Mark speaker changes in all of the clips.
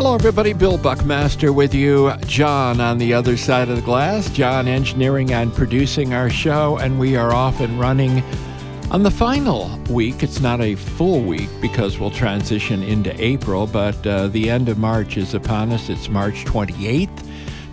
Speaker 1: Hello, everybody. Bill Buckmaster with you. John on the other side of the glass. John engineering and producing our show, and we are off and running on the final week. It's not a full week because we'll transition into April, but the end of March is upon us. It's March 28th,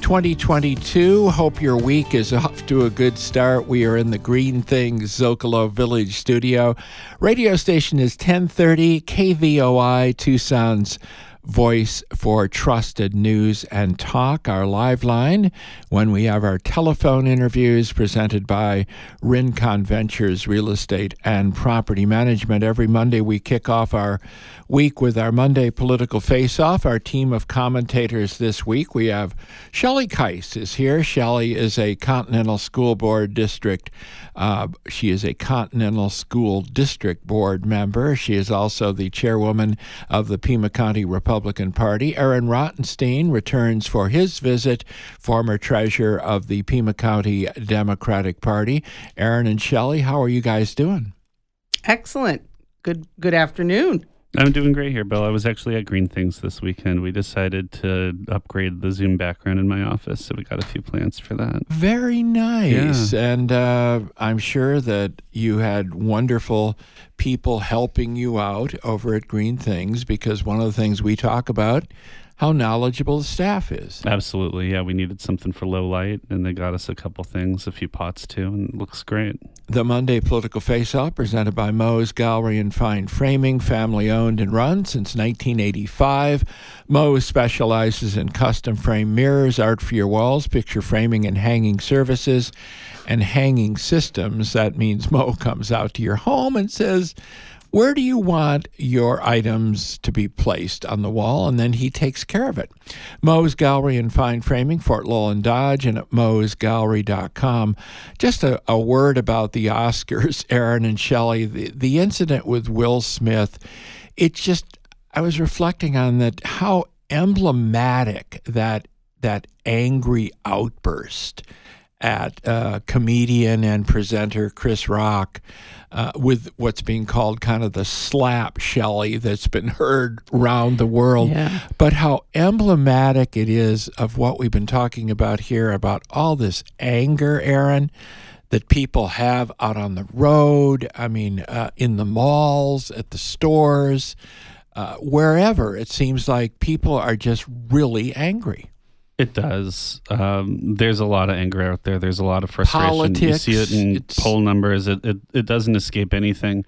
Speaker 1: 2022. Hope your week is off to a good start. We are in the Green Things Zocalo Village studio. Radio station is 1030 KVOI, Tucson's voice for trusted news and talk. Our live line when we have our telephone interviews presented by Rincon Ventures Real Estate and Property Management. Every Monday we kick off our week with our Monday Political Face-Off. Our team of commentators this week, we have Shelley Keiss is here. Shelley is a Continental School Board District. She is a Continental School District Board member. She is also the chairwoman of the Pima County Republican Party. Aaron Rottenstein returns for his visit, former treasurer of the Pima County Democratic Party. Aaron and Shelley, how are you guys doing?
Speaker 2: Excellent. Good afternoon.
Speaker 3: I'm doing great here, Bill. I was actually at Green Things this weekend. We decided to upgrade the Zoom background in my office, so we got a few plans for that.
Speaker 1: Very nice.
Speaker 3: Yeah.
Speaker 1: And I'm sure that you had wonderful people helping you out over at Green Things, because one of the things we talk about, how knowledgeable the staff is.
Speaker 3: Absolutely, yeah. We needed something for low light, and they got us a couple things, a few pots too, and it looks great.
Speaker 1: The Monday Political Face-Off, presented by Moe's Gallery and Fine Framing, family-owned and run since 1985. Moe's specializes in custom frame mirrors, art for your walls, picture framing and hanging services, and hanging systems. That means Moe comes out to your home and says, where do you want your items to be placed on the wall? And then he takes care of it. Moe's Gallery and Fine Framing, Fort Lowell and Dodge, and at moesgallery.com. Just a word about the Oscars, Aaron and Shelley. The incident with Will Smith, I was reflecting on that, how emblematic that angry outburst at comedian and presenter Chris Rock with what's being called kind of the slap Shelley that's been heard around the world.
Speaker 2: Yeah.
Speaker 1: But how emblematic it is of what we've been talking about here, about all this anger, Aaron, that people have out on the road, in the malls, at the stores, wherever. It seems like people are just really angry.
Speaker 3: It does. There's a lot of anger out there. There's a lot of frustration.
Speaker 1: Politics.
Speaker 3: You see it in poll numbers. It doesn't escape anything.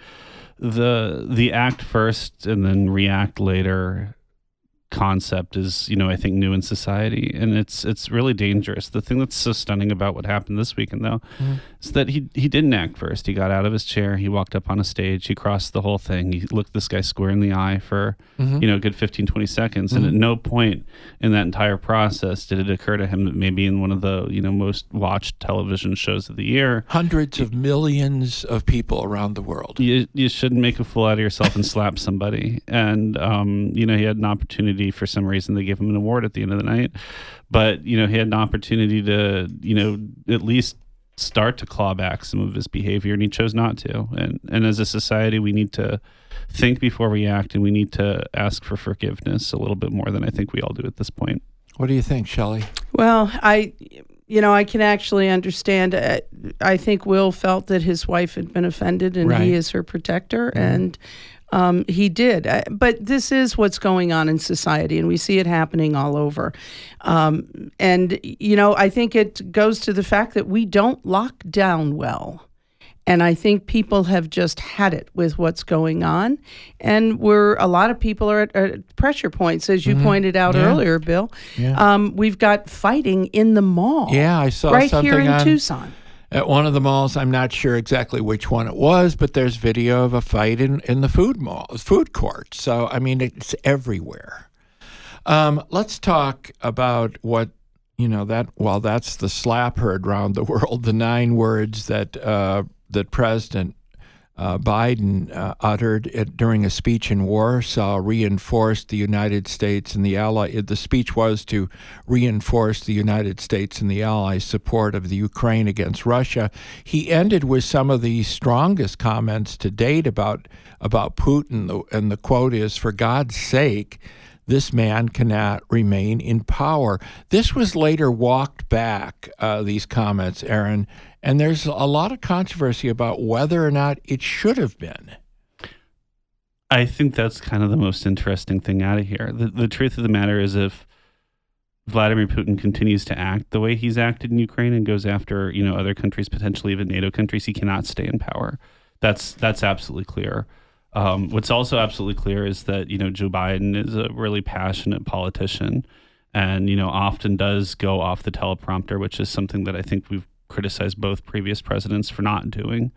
Speaker 3: The act first and then react later concept is, I think, new in society, and it's really dangerous. The thing that's so stunning about what happened this weekend, though, is that he didn't act first. He got out of his chair, he walked up on a stage, he crossed the whole thing, he looked this guy square in the eye for a good 15-20 seconds, and at no point in that entire process did it occur to him that maybe in one of the most watched television shows of the year,
Speaker 1: hundreds of millions of people around the world,
Speaker 3: you shouldn't make a fool out of yourself and slap somebody. And he had an opportunity. For some reason, they gave him an award at the end of the night, but he had an opportunity to at least start to claw back some of his behavior, and he chose not to. And as a society, we need to think before we act, and we need to ask for forgiveness a little bit more than I think we all do at this point.
Speaker 1: What do you think, Shelley?
Speaker 2: Well, I can actually understand. I think Will felt that his wife had been offended, and
Speaker 1: Right.
Speaker 2: he is her protector, and he did. But this is what's going on in society, and we see it happening all over. I think it goes to the fact that we don't lock down well. And I think people have just had it with what's going on. And a lot of people are at pressure points, as you pointed out earlier, Bill.
Speaker 1: Yeah.
Speaker 2: We've got fighting in the mall.
Speaker 1: Yeah, I saw
Speaker 2: right
Speaker 1: something
Speaker 2: here in
Speaker 1: on
Speaker 2: Tucson.
Speaker 1: At one of the malls. I'm not sure exactly which one it was, but there's video of a fight in the food court. So, it's everywhere. Let's talk about what, that's the slap heard around the world, the 9 words that President Biden uttered during a speech in Warsaw reinforced the United States and the Allies. The speech was to reinforce the United States and the Allies' support of the Ukraine against Russia. He ended with some of the strongest comments to date about Putin, and the quote is, "For God's sake, this man cannot remain in power. This was later walked back, these comments, Aaron, and there's a lot of controversy about whether or not it should have been.
Speaker 3: I think that's kind of the most interesting thing out of here. The truth of the matter is, if Vladimir Putin continues to act the way he's acted in Ukraine and goes after, other countries, potentially even NATO countries, he cannot stay in power. That's absolutely clear. What's also absolutely clear is that, Joe Biden is a really passionate politician and, often does go off the teleprompter, which is something that I think we've criticized both previous presidents for not doing.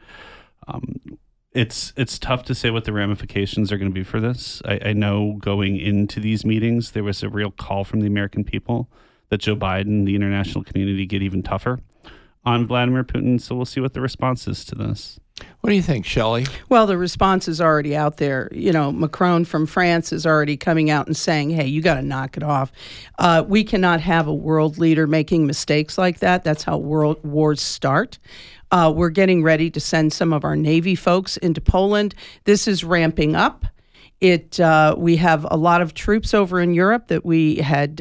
Speaker 3: It's tough to say what the ramifications are going to be for this. I know going into these meetings, there was a real call from the American people that Joe Biden, the international community, get even tougher on Vladimir Putin. So we'll see what the response is to this.
Speaker 1: What do you think, Shelley?
Speaker 2: Well, the response is already out there. Macron from France is already coming out and saying, hey, you got to knock it off. We cannot have a world leader making mistakes like that. That's how world wars start. We're getting ready to send some of our Navy folks into Poland. This is ramping up. We have a lot of troops over in Europe that we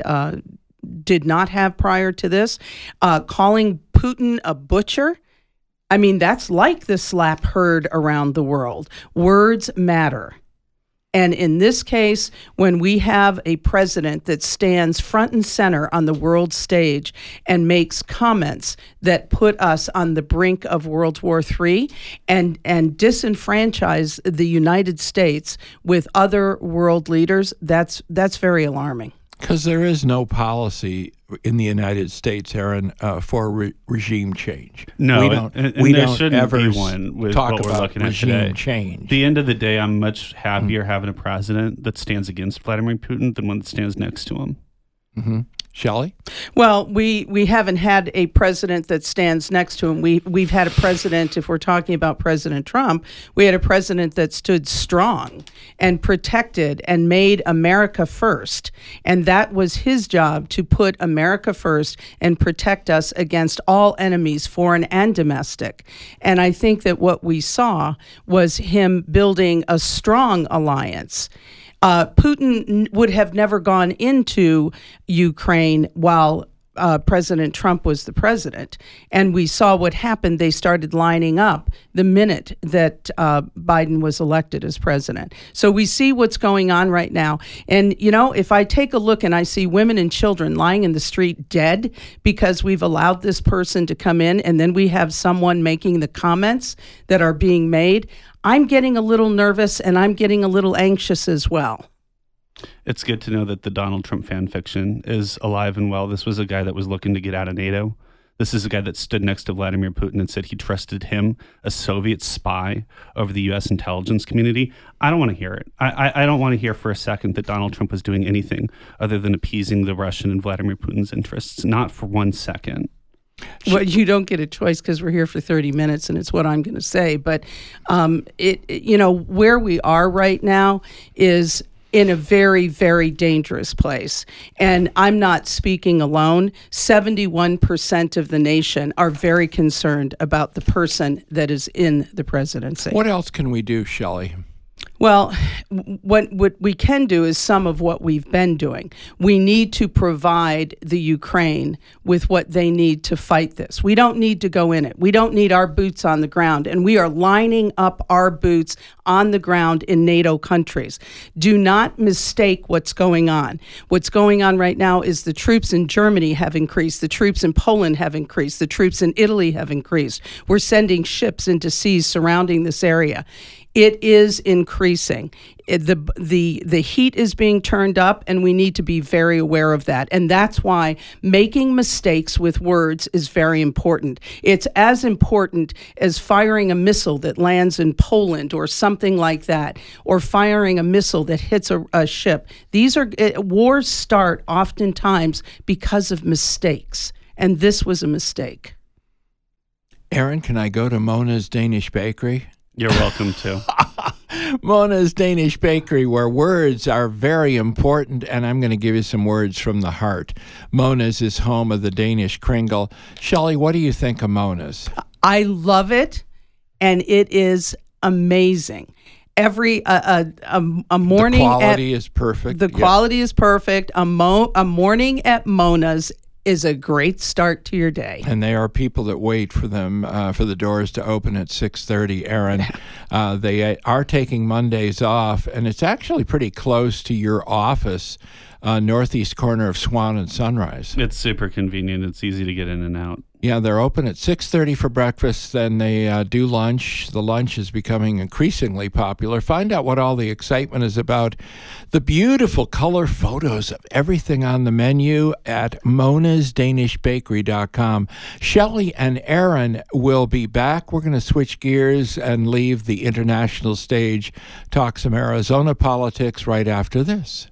Speaker 2: did not have prior to this. Calling Putin a butcher, I mean, that's like the slap heard around the world. Words matter. And in this case, when we have a president that stands front and center on the world stage and makes comments that put us on the brink of World War III and disenfranchise the United States with other world leaders, that's very alarming.
Speaker 1: Because there is no policy in the United States, Aaron, for regime change.
Speaker 3: No,
Speaker 1: we don't.
Speaker 3: And
Speaker 1: we
Speaker 3: there
Speaker 1: don't
Speaker 3: shouldn't
Speaker 1: ever
Speaker 3: be one with
Speaker 1: talk
Speaker 3: what we're
Speaker 1: about
Speaker 3: looking at
Speaker 1: regime
Speaker 3: today.
Speaker 1: change.
Speaker 3: At the end of the day, I'm much happier having a president that stands against Vladimir Putin than one that stands next to him.
Speaker 1: Mm-hmm. Shelley?
Speaker 2: Well, we haven't had a president that stands next to him. We've had a president, if we're talking about President Trump, we had a president that stood strong and protected and made America first. And that was his job, to put America first and protect us against all enemies, foreign and domestic. And I think that what we saw was him building a strong alliance. Putin would have never gone into Ukraine while President Trump was the president. And we saw what happened. They started lining up the minute that Biden was elected as president. So we see what's going on right now. And, if I take a look and I see women and children lying in the street dead because we've allowed this person to come in, and then we have someone making the comments that are being made, I'm getting a little nervous and I'm getting a little anxious as well.
Speaker 3: It's good to know that the Donald Trump fan fiction is alive and well. This was a guy that was looking to get out of NATO. This is a guy that stood next to Vladimir Putin and said he trusted him, a Soviet spy, over the U.S. intelligence community. I don't want to hear it. I don't want to hear for a second that Donald Trump was doing anything other than appeasing the Russian and Vladimir Putin's interests. Not for 1 second.
Speaker 2: Well, you don't get a choice because we're here for 30 minutes and it's what I'm going to say. But, where we are right now is in a very, very dangerous place. And I'm not speaking alone. 71% of the nation are very concerned about the person that is in the presidency.
Speaker 1: What else can we do, Shelley?
Speaker 2: Well, what we can do is some of what we've been doing. We need to provide the Ukraine with what they need to fight this. We don't need to go in it. We don't need our boots on the ground. And we are lining up our boots on the ground in NATO countries. Do not mistake what's going on. What's going on right now is the troops in Germany have increased. The troops in Poland have increased. The troops in Italy have increased. We're sending ships into seas surrounding this area. It is increasing. The heat is being turned up, and we need to be very aware of that. And that's why making mistakes with words is very important. It's as important as firing a missile that lands in Poland or something like that, or firing a missile that hits a ship. These are wars start oftentimes because of mistakes, and this was a mistake.
Speaker 1: Aaron, can I go to Mona's Danish Bakery?
Speaker 3: You're welcome to.
Speaker 1: Mona's Danish Bakery, where words are very important, and I'm going to give you some words from the heart. Mona's is home of the Danish Kringle. Shelley, what do you think of Mona's?
Speaker 2: I love it, and it is amazing. every a morning.
Speaker 1: The quality is perfect.
Speaker 2: The quality is perfect. A morning at Mona's is a great start to your day.
Speaker 1: And they are people that wait for them for the doors to open at 6:30. Aaron, they are taking Mondays off, and it's actually pretty close to your office, northeast corner of Swan and Sunrise.
Speaker 3: It's super convenient. It's easy to get in and out.
Speaker 1: Yeah, they're open at 6:30 for breakfast, then they do lunch. The lunch is becoming increasingly popular. Find out what all the excitement is about. The beautiful color photos of everything on the menu at monasdanishbakery.com. Shelley and Aaron will be back. We're going to switch gears and leave the international stage, talk some Arizona politics right after this.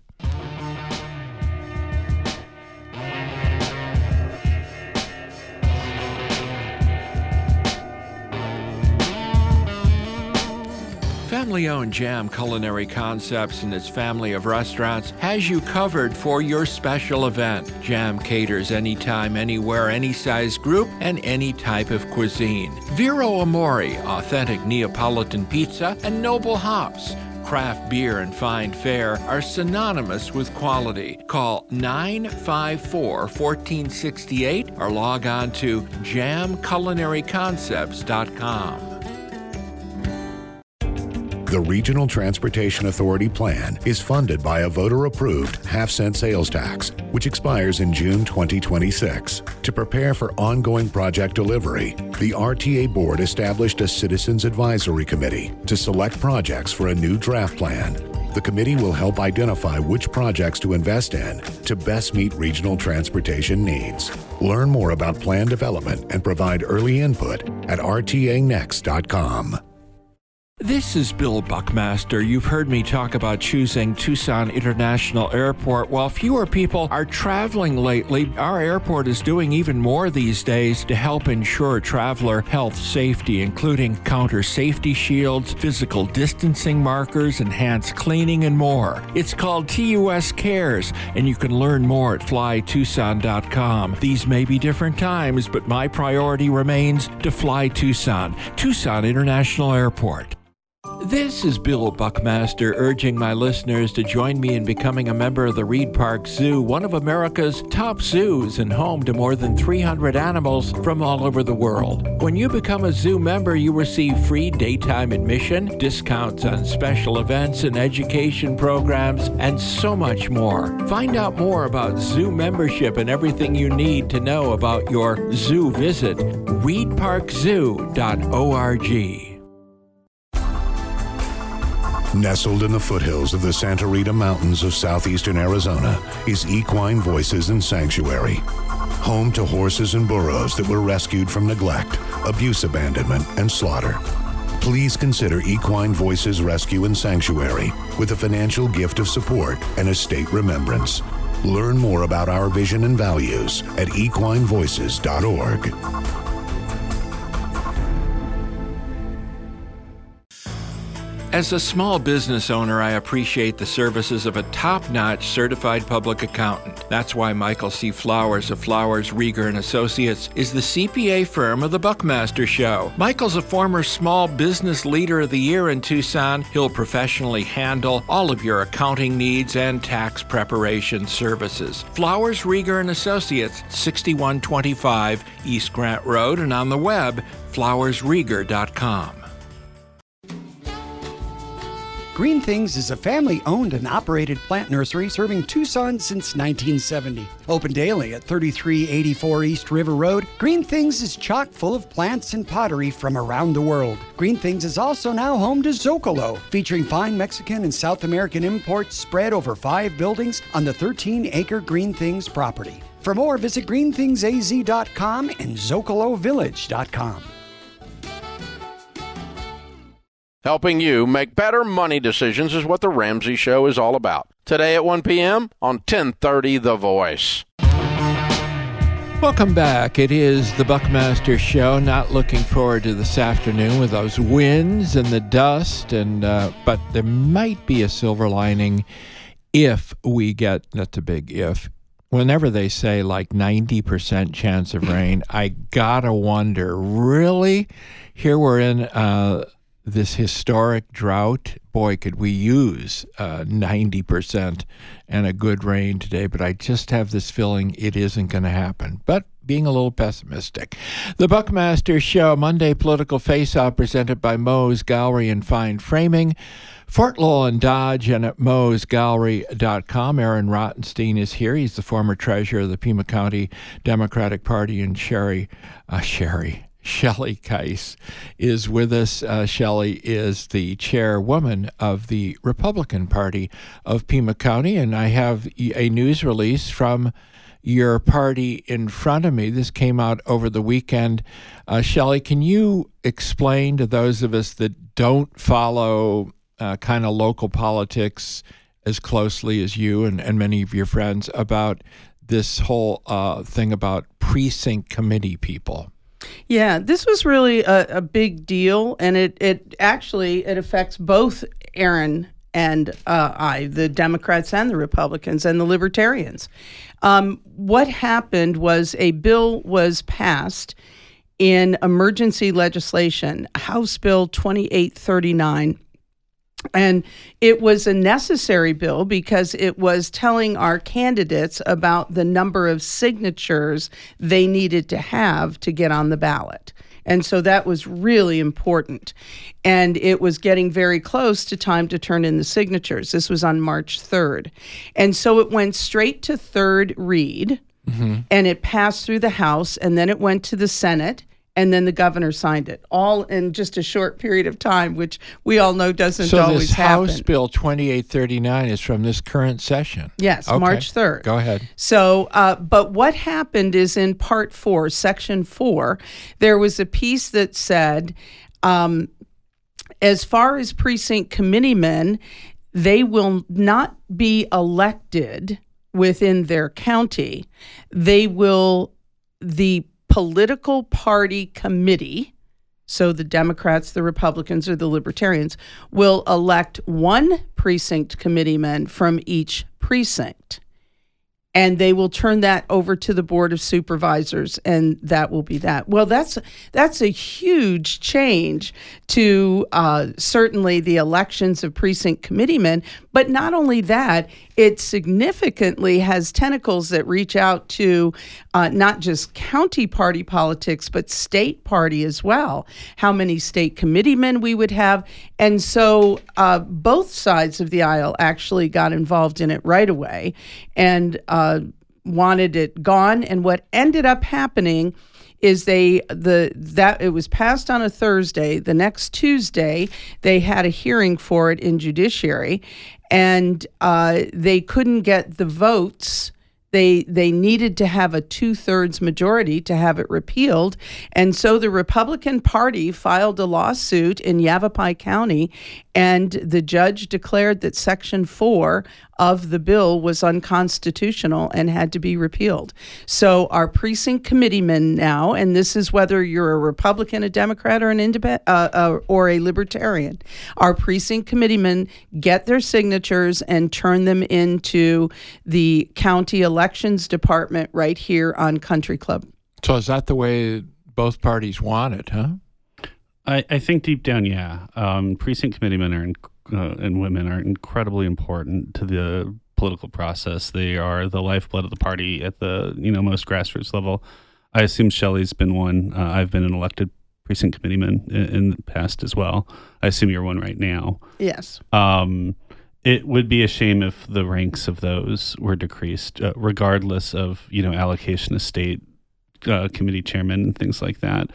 Speaker 1: Family-owned Jam Culinary Concepts and its family of restaurants has you covered for your special event. Jam caters anytime, anywhere, any size group, and any type of cuisine. Vero Amore, authentic Neapolitan pizza, and Noble Hops, craft beer and fine fare, are synonymous with quality. Call 954-1468 or log on to jamculinaryconcepts.com.
Speaker 4: The Regional Transportation Authority plan is funded by a voter-approved half-cent sales tax, which expires in June 2026. To prepare for ongoing project delivery, the RTA Board established a Citizens Advisory Committee to select projects for a new draft plan. The committee will help identify which projects to invest in to best meet regional transportation needs. Learn more about plan development and provide early input at rtanext.com.
Speaker 1: This is Bill Buckmaster. You've heard me talk about choosing Tucson International Airport. While fewer people are traveling lately, our airport is doing even more these days to help ensure traveler health safety, including counter safety shields, physical distancing markers, enhanced cleaning, and more. It's called TUS Cares, and you can learn more at flytucson.com. These may be different times, but my priority remains to fly Tucson. Tucson International Airport. This is Bill Buckmaster urging my listeners to join me in becoming a member of the Reed Park Zoo, one of America's top zoos and home to more than 300 animals from all over the world. When you become a zoo member, you receive free daytime admission, discounts on special events and education programs, and so much more. Find out more about zoo membership and everything you need to know about your zoo visit. reedparkzoo.org.
Speaker 4: Nestled in the foothills of the Santa Rita Mountains of southeastern Arizona is Equine Voices and Sanctuary, home to horses and burros that were rescued from neglect, abuse, abandonment, and slaughter. Please consider Equine Voices Rescue and Sanctuary with a financial gift of support and estate remembrance. Learn more about our vision and values at equinevoices.org.
Speaker 1: As a small business owner, I appreciate the services of a top-notch certified public accountant. That's why Michael C. Flowers of Flowers, Rieger & Associates is the CPA firm of The Buckmaster Show. Michael's a former Small Business Leader of the Year in Tucson. He'll professionally handle all of your accounting needs and tax preparation services. Flowers, Rieger & Associates, 6125 East Grant Road, and on the web, flowersrieger.com.
Speaker 5: Green Things is a family-owned and operated plant nursery serving Tucson since 1970. Open daily at 3384 East River Road, Green Things is chock full of plants and pottery from around the world. Green Things is also now home to Zocalo, featuring fine Mexican and South American imports spread over 5 buildings on the 13-acre Green Things property. For more, visit greenthingsaz.com and zocalovillage.com.
Speaker 6: Helping you make better money decisions is what The Ramsey Show is all about. Today at 1 p.m. on 1030 The Voice.
Speaker 1: Welcome back. It is the Buckmaster Show. Not looking forward to this afternoon with those winds and the dust, but there might be a silver lining if we get, that's a big if, whenever they say like 90% chance of rain, I gotta wonder, really? Here we're in this historic drought. Boy, could we use 90% and a good rain today, but I just have this feeling it isn't going to happen. But being a little pessimistic. The Buckmaster Show, Monday Political Face-Off, presented by Moe's Gallery and Fine Framing, Fort Lowell and Dodge, and at moesgallery.com. Aaron Rottenstein is here. He's the former treasurer of the Pima County Democratic Party, and Shelley Keiss is with us. Shelley is the chairwoman of the Republican Party of Pima County, and I have a news release from your party in front of me. This came out over the weekend. Shelley, can you explain to those of us that don't follow kind of local politics as closely as you and many of your friends about this whole thing about precinct committee people?
Speaker 2: Yeah, this was really a big deal, and it affects both Aaron and I, the Democrats and the Republicans and the Libertarians. What happened was a bill was passed in emergency legislation, House Bill 2839. And it was a necessary bill because it was telling our candidates about the number of signatures they needed to have to get on the ballot. And so that was really important. And it was getting very close to time to turn in the signatures. This was on March 3rd. And so it went straight to third read, and it passed through the House, and then it went to the Senate, and then the governor signed it, all in just a short period of time, which we all know doesn't always happen.
Speaker 1: So this House Bill 2839 is from this current session?
Speaker 2: Yes, okay. March 3rd.
Speaker 1: Go ahead.
Speaker 2: So, but what happened is in Part 4, Section 4, there was a piece that said, as far as precinct committeemen, they will not be elected within their county. The political party committee, so the Democrats, the Republicans, or the Libertarians, will elect one precinct committeeman from each precinct. And they will turn that over to the Board of Supervisors, and that will be that. Well, that's a huge change to certainly the elections of precinct committeemen. But not only that, it significantly has tentacles that reach out to not just county party politics, but state party as well. How many state committeemen we would have. And so both sides of the aisle actually got involved in it right away and wanted it gone. And what ended up happening is it was passed on a Thursday. The next Tuesday, they had a hearing for it in judiciary, and they couldn't get the votes. They needed to have a 2/3 majority to have it repealed. And so the Republican Party filed a lawsuit in Yavapai County, and the judge declared that Section 4 of the bill was unconstitutional and had to be repealed. So our precinct committeemen now, and this is whether you're a Republican, a Democrat, or an independent, or a Libertarian, our precinct committeemen get their signatures and turn them into the county elections department right here on Country Club.
Speaker 1: So is that the way both parties want it, huh?
Speaker 3: I think deep down, yeah. Precinct committeemen and women are incredibly important to the political process. They are the lifeblood of the party at the most grassroots level. I assume Shelley's been one. I've been an elected precinct committeeman in the past as well. I assume you're one right now.
Speaker 2: Yes.
Speaker 3: It would be a shame if the ranks of those were decreased, regardless of allocation of state committee chairman and things like that.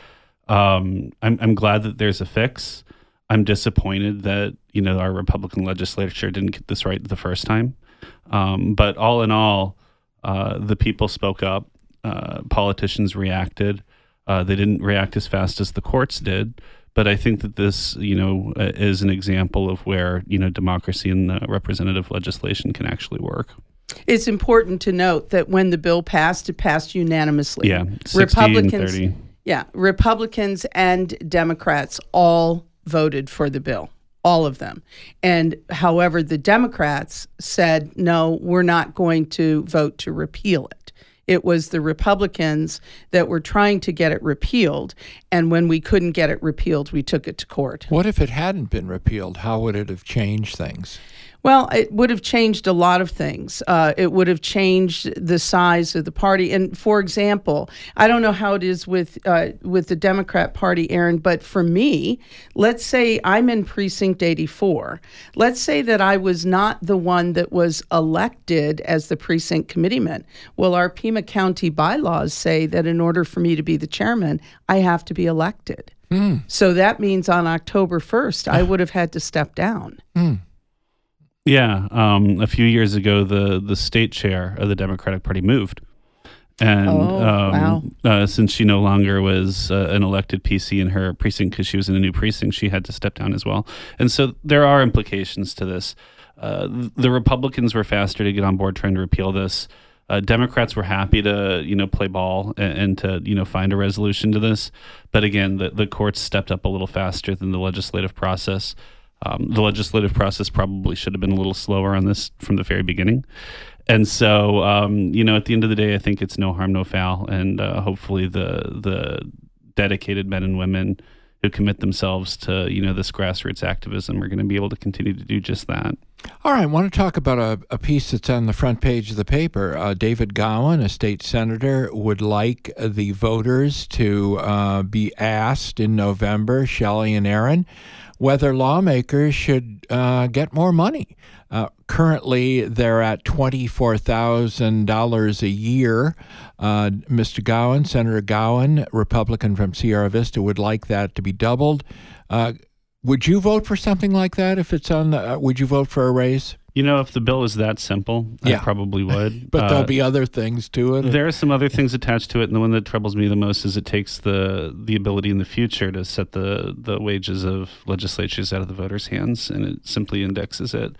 Speaker 3: I'm glad that there's a fix. I'm disappointed that our Republican legislature didn't get this right the first time. But all in all, the people spoke up. Politicians reacted. They didn't react as fast as the courts did. But I think that this, is an example of where democracy and representative legislation can actually work.
Speaker 2: It's important to note that when the bill passed, it passed unanimously.
Speaker 3: Yeah, 60 and 30.
Speaker 2: Yeah, Republicans and Democrats all voted for the bill, all of them. And however, the Democrats said, no, we're not going to vote to repeal it. It was the Republicans that were trying to get it repealed. And when we couldn't get it repealed, we took it to court.
Speaker 1: What if it hadn't been repealed? How would it have changed things?
Speaker 2: Well, it would have changed a lot of things. It would have changed the size of the party. And for example, I don't know how it is with the Democrat Party, Aaron, but for me, let's say I'm in Precinct 84. Let's say that I was not the one that was elected as the precinct committeeman. Well, our Pima County bylaws say that in order for me to be the chairman, I have to be elected. So that means on October 1st, I would have had to step down.
Speaker 3: Yeah, a few years ago, the state chair of the Democratic Party moved, and since she no longer was an elected PC in her precinct because she was in a new precinct, she had to step down as well. And so there are implications to this. The Republicans were faster to get on board trying to repeal this. Democrats were happy to play ball and to find a resolution to this, but again, the courts stepped up a little faster than the legislative process. The legislative process probably should have been a little slower on this from the very beginning. And so, at the end of the day, I think it's no harm, no foul. And hopefully the dedicated men and women who commit themselves to, this grassroots activism are going to be able to continue to do just that.
Speaker 1: All right, I want to talk about a piece that's on the front page of the paper. David Gowan, a state senator, would like the voters to be asked in November, Shelley and Aaron, whether lawmakers should get more money. Currently, they're at $24,000 a year. Mr. Gowan, Senator Gowan, Republican from Sierra Vista, would like that to be doubled. Would you vote for something like that if it's on the, would you vote for a raise?
Speaker 3: If the bill is that simple, I probably would.
Speaker 1: But there'll be other things to it.
Speaker 3: There are some other things attached to it, and the one that troubles me the most is it takes the ability in the future to set the wages of legislatures out of the voters' hands, and it simply indexes it.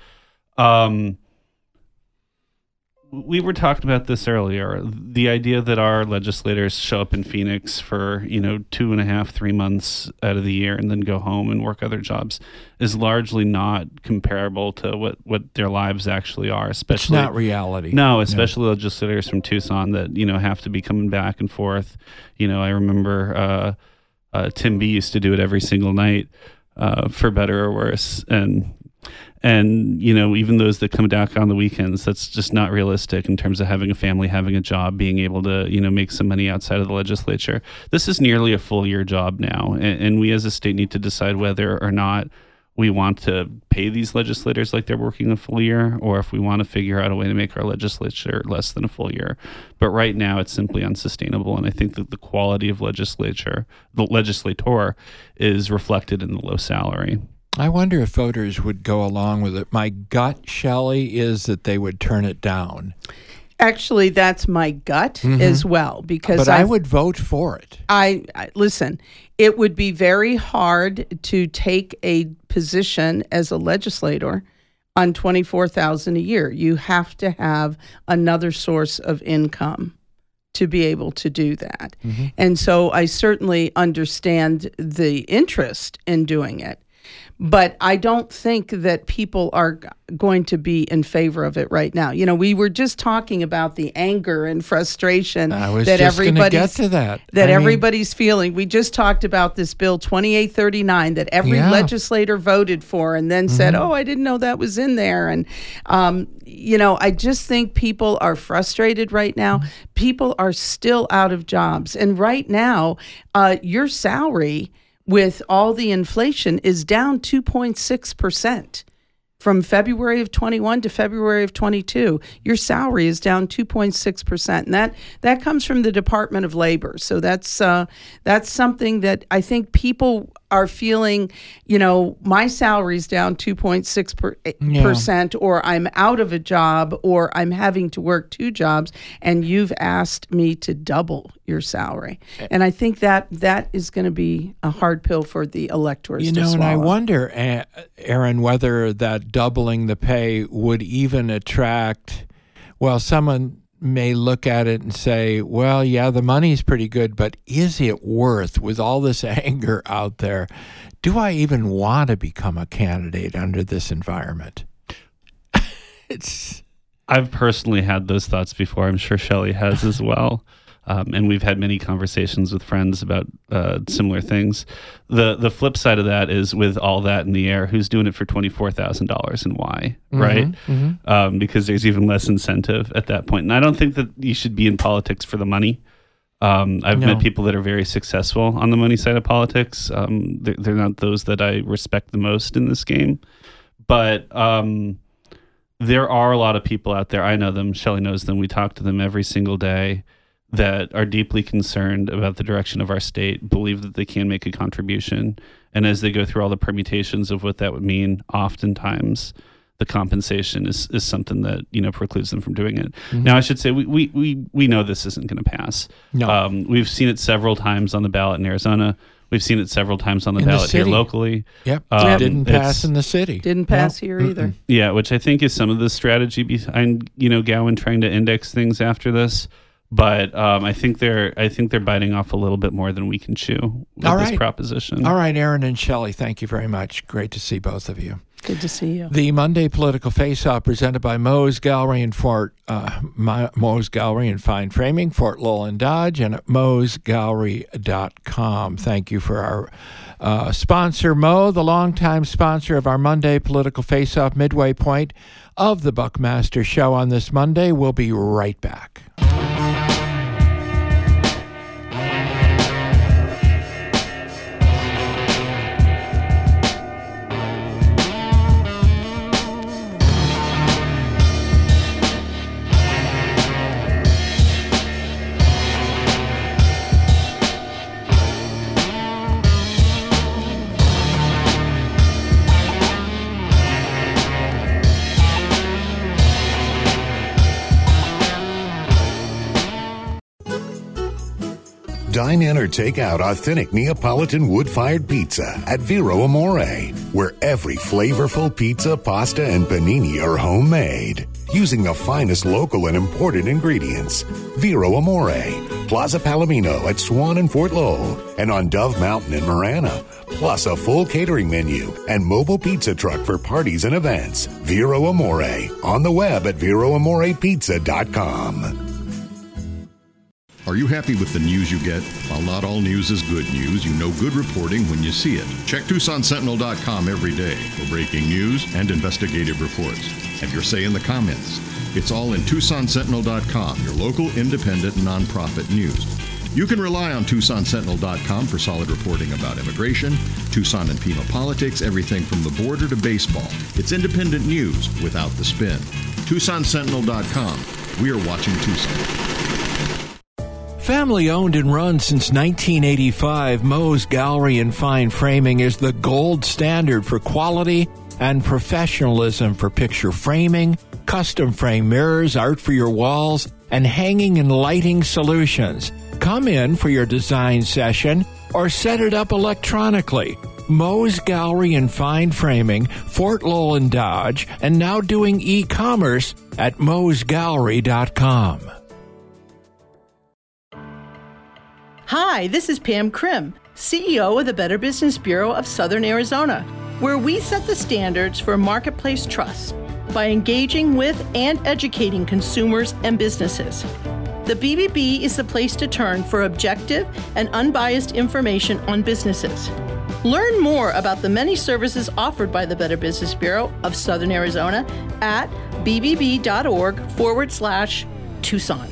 Speaker 3: We were talking about this earlier. The idea that our legislators show up in Phoenix for 2.5, 3 months out of the year and then go home and work other jobs is largely not comparable to what their lives actually are. Especially,
Speaker 1: it's not reality.
Speaker 3: No, especially legislators from Tucson that have to be coming back and forth. I remember Tim B used to do it every single night, for better or worse, and even those that come back on the weekends, that's just not realistic in terms of having a family, having a job, being able to make some money outside of the legislature. This is nearly a full year job now, and we as a state need to decide whether or not we want to pay these legislators like they're working a full year, or if we want to figure out a way to make our legislature less than a full year. But right now, it's simply unsustainable, and I think that the quality of the legislator is reflected in the low salary.
Speaker 1: I wonder if voters would go along with it. My gut, Shelley, is that they would turn it down.
Speaker 2: Actually, that's my gut as well, because
Speaker 1: but I would vote for it.
Speaker 2: I listen, it would be very hard to take a position as a legislator on $24,000 a year. You have to have another source of income to be able to do that. And so I certainly understand the interest in doing it. But I don't think that people are going to be in favor of it right now. We were just talking about the anger and frustration that everybody's feeling. We just talked about this bill 2839 that every legislator voted for and then said, "Oh, I didn't know that was in there." And I just think people are frustrated right now. People are still out of jobs, and right now, your salary with all the inflation is down 2.6% from February of 21 to February of 22. Your salary is down 2.6%, and that comes from the Department of Labor. So that's something that I think people are feeling. My salary's down 2.6%, or I'm out of a job, or I'm having to work 2 jobs, and you've asked me to double your salary. And I think that is going to be a hard pill for the electors to swallow.
Speaker 1: And I wonder, Aaron, whether that doubling the pay would even attract, someone may look at it and say, well, yeah, the money's pretty good, but is it worth, with all this anger out there, do I even want to become a candidate under this environment?
Speaker 3: I've personally had those thoughts before. I'm sure Shelley has as well. And we've had many conversations with friends about similar things. The flip side of that is, with all that in the air, who's doing it for $24,000 and why, right? Mm-hmm. Because there's even less incentive at that point. And I don't think that you should be in politics for the money. I've met people that are very successful on the money side of politics. They're not those that I respect the most in this game. But there are a lot of people out there. I know them. Shelley knows them. We talk to them every single day, that are deeply concerned about the direction of our state, believe that they can make a contribution. And as they go through all the permutations of what that would mean, oftentimes the compensation is something that, precludes them from doing it. Mm-hmm. Now, I should say, we know this isn't going to pass. No. We've seen it several times on the ballot in Arizona. We've seen it several times on the ballot here locally.
Speaker 1: Yep. Didn't pass in the city.
Speaker 2: Didn't pass here either.
Speaker 3: Yeah, which I think is some of the strategy behind, Gowan trying to index things after this. But I think they're biting off a little bit more than we can chew with this proposition.
Speaker 1: All right, Aaron and Shelley, thank you very much. Great to see both of you.
Speaker 2: Good to see you.
Speaker 1: The Monday Political Face-Off presented by Moe's Gallery and Moe's Gallery and Fine Framing, Fort Lowell and Dodge, and at moesgallery.com. Thank you for our sponsor, Moe, the longtime sponsor of our Monday Political Face-Off, midway point of the Buckmaster Show on this Monday. We'll be right back.
Speaker 4: Dine in or take out authentic Neapolitan wood-fired pizza at Vero Amore, where every flavorful pizza, pasta, and panini are homemade, using the finest local and imported ingredients. Vero Amore, Plaza Palomino at Swan and Fort Lowell, and on Dove Mountain in Marana, plus a full catering menu and mobile pizza truck for parties and events. Vero Amore, on the web at VeroAmorePizza.com.
Speaker 7: Are you happy with the news you get? While not all news is good news, you know good reporting when you see it. Check TucsonSentinel.com every day for breaking news and investigative reports. Have your say in the comments. It's all in TucsonSentinel.com, your local independent nonprofit news. You can rely on TucsonSentinel.com for solid reporting about immigration, Tucson and Pima politics, everything from the border to baseball. It's independent news without the spin. TucsonSentinel.com. We are watching Tucson.
Speaker 1: Family owned and run since 1985, Moe's Gallery and Fine Framing is the gold standard for quality and professionalism for picture framing, custom frame mirrors, art for your walls, and hanging and lighting solutions. Come in for your design session or set it up electronically. Moe's Gallery and Fine Framing, Fort Lowell and Dodge, and now doing e-commerce at moesgallery.com.
Speaker 2: Hi, this is Pam Krim, CEO of the Better Business Bureau of Southern Arizona, where we set the standards for marketplace trust by engaging with and educating consumers and businesses. The BBB is the place to turn for objective and unbiased information on businesses. Learn more about the many services offered by the Better Business Bureau of Southern Arizona at bbb.org/Tucson.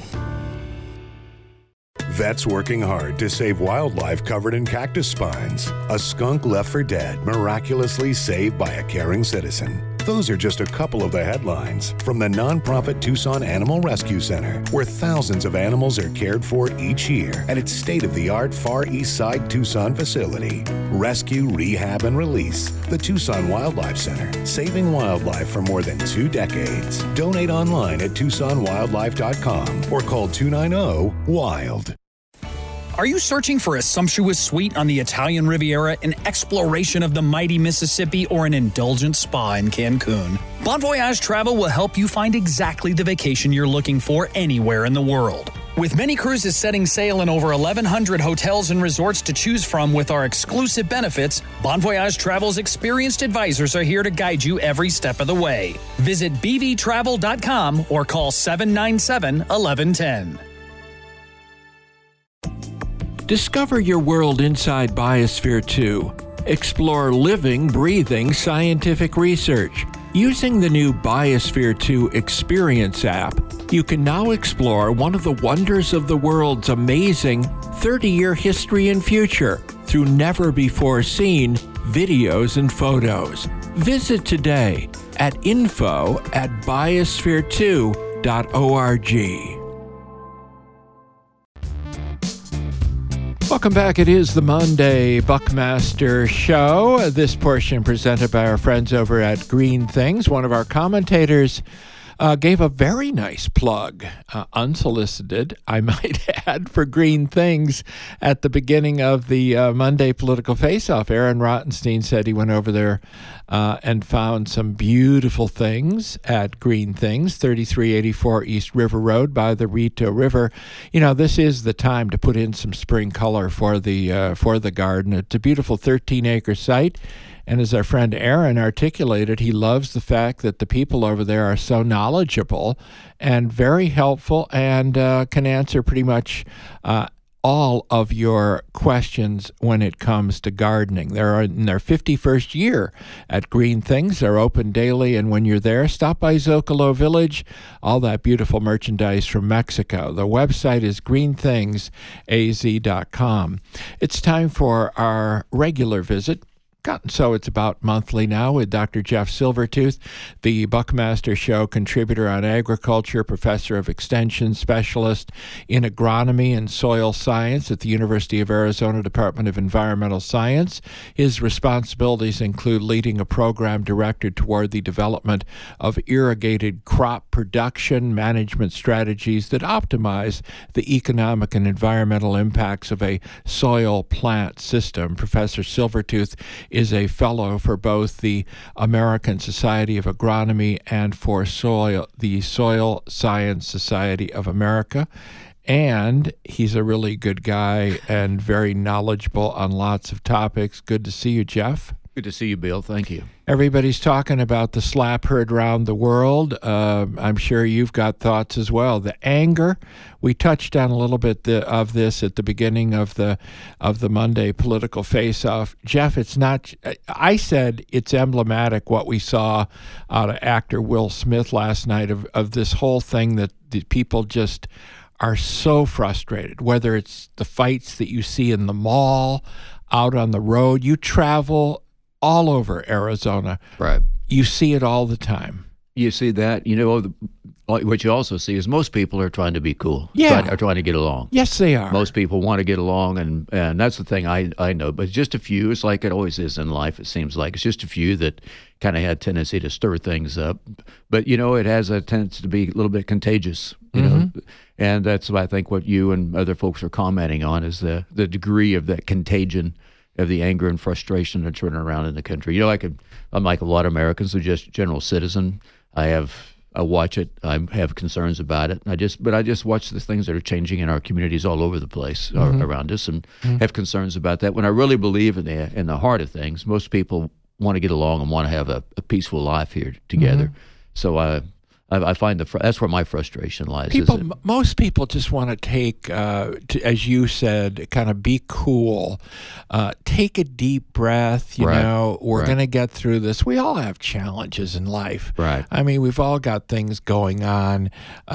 Speaker 4: Vets working hard to save wildlife covered in cactus spines. A skunk left for dead, miraculously saved by a caring citizen. Those are just a couple of the headlines from the nonprofit Tucson Animal Rescue Center, where thousands of animals are cared for each year at its state-of-the-art Far East Side Tucson facility. Rescue, rehab, and release. The Tucson Wildlife Center, saving wildlife for more than 2 decades. Donate online at TucsonWildlife.com or call 290-WILD.
Speaker 8: Are you searching for a sumptuous suite on the Italian Riviera, an exploration of the mighty Mississippi, or an indulgent spa in Cancun? Bon Voyage Travel will help you find exactly the vacation you're looking for anywhere in the world. With many cruises setting sail in over 1,100 hotels and resorts to choose from with our exclusive benefits, Bon Voyage Travel's experienced advisors are here to guide you every step of the way. Visit bvtravel.com or call 797-1110.
Speaker 1: Discover your world inside Biosphere 2. Explore living, breathing scientific research. Using the new Biosphere 2 Experience app, you can now explore one of the wonders of the world's amazing 30-year history and future through never-before-seen videos and photos. Visit today at info@biosphere2.org. Welcome back. It is the Monday Buckmaster Show. This portion presented by our friends over at Green Things. One of our commentators gave a very nice plug, unsolicited, I might add, for Green Things at the beginning of the Monday Political Face-Off. Aaron Rottenstein said he went over there and found some beautiful things at Green Things, 3384 East River Road by the Rito River. You know, this is the time to put in some spring color for the garden. It's a beautiful 13-acre site. And as our friend Aaron articulated, he loves the fact that the people over there are so knowledgeable and very helpful and can answer pretty much all of your questions when it comes to gardening. They're in their 51st year at Green Things. They're open daily, and when you're there, stop by Zocalo Village, all that beautiful merchandise from Mexico. The website is greenthingsaz.com. It's time for our regular visit. Gotten so it's about monthly now with Dr. Jeff Silvertooth, the Buckmaster Show contributor on agriculture, professor of extension, specialist in agronomy and soil science at the University of Arizona Department of Environmental Science. His responsibilities include leading a program directed toward the development of irrigated crop production management strategies that optimize the economic and environmental impacts of a soil plant system. Professor Silvertooth is a fellow for both the American Society of Agronomy and for the Soil Science Society of America. And he's a really good guy and very knowledgeable on lots of topics. Good to see you, Jeff.
Speaker 9: Good to see you, Bill. Thank you.
Speaker 1: Everybody's talking about the slap herd around the world. I'm sure you've got thoughts as well. The anger, we touched on a little bit of this at the beginning of the Monday Political Face-Off. Jeff, it's not. I said it's emblematic what we saw out of actor Will Smith last night of this whole thing that the people just are so frustrated. Whether it's the fights that you see in the mall, out on the road, you travel all over Arizona.
Speaker 9: Right.
Speaker 1: You see it all the time.
Speaker 9: You see that. You know, what you also see is most people are trying to be cool.
Speaker 1: Yeah.
Speaker 9: Are trying to get along.
Speaker 1: Yes, they are.
Speaker 9: Most people want to get along, and that's the thing I know. But just a few, it's like it always is in life, it seems like. It's just a few that kind of had tendency to stir things up. But, you know, it has a tendency to be a little bit contagious, you know. And that's, I think, what you and other folks are commenting on is the degree of that contagion of the anger and frustration that's running around in the country. You know, I'm like a lot of Americans who are just general citizen. I watch it. I have concerns about it. I just watch the things that are changing in our communities all over the place around us, and have concerns about that. When I really believe in the heart of things, most people want to get along and want to have a peaceful life here together. So I find that's where my frustration lies.
Speaker 1: Most people just want to take, as you said, kind of be cool, take a deep breath. You know, we're going to get through this. We all have challenges in life.
Speaker 9: Right.
Speaker 1: I mean, we've all got things going on,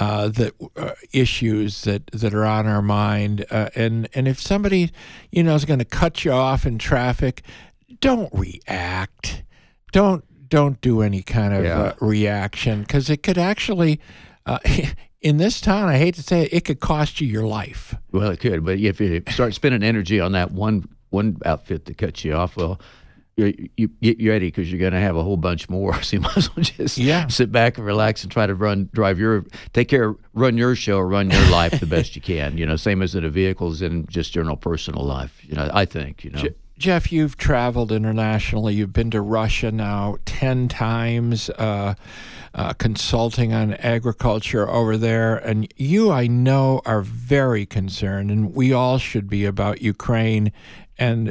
Speaker 1: issues that are on our mind. And if somebody, you know, is going to cut you off in traffic, don't react. Don't do any kind of reaction, because it could actually, in this town, I hate to say it could cost you your life.
Speaker 9: Well, it could, but if you start spending energy on that one outfit that cuts you off, well, you get ready because you're going to have a whole bunch more. So you might as well just sit back and relax and try to run your show, run your life the best you can. Same as in the vehicles and just general personal life. I think.
Speaker 1: Jeff, you've traveled internationally. You've been to Russia now 10 times, consulting on agriculture over there. And you, I know, are very concerned, and we all should be, about Ukraine and